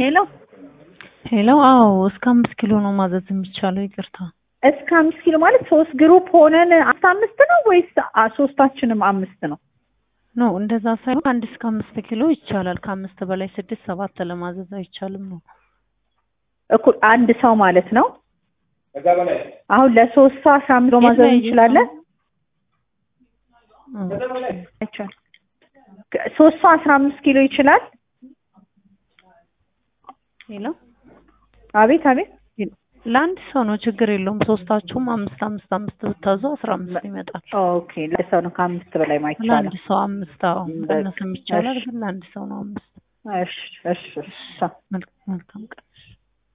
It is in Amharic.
ሄሎ ሄሎ አዎ እስከ 5 ኪሎ ነው ማዘዝ የሚቻለው ይቅርታ እስከ 5 ኪሎ ማለት 3 ግሩፕ ሆነን 15 ነው ወይስ ሶስታችንም 5 ነው? ኖ እንደዛ ሳይሆን 1 እስከ 5 ኪሎ ይቻላል ከ5 በላይ 6 7 ለማዘዝ አይቻልም ነው እኮ አንድ ሰው ማለት ነው አሁን ለሶስት ሰው 15 ኪሎ ማዘዝ እንችላለን አይቻልም ሶስት ሰው 15 ኪሎ ይችላል ሄሎ አቤት አቤት ለአንድ ሰው ነው ችግር የለውም ሶስታችሁም 5 ብታዙ 15 ይመጣል ኦኬ ለሰው ነው ከ5 በላይ ማይቻል ለአንድ ሰው 5 አዎ በእነሱም ይቻላል ግን ለአንድ ሰው ነው 5 እሺ መልካም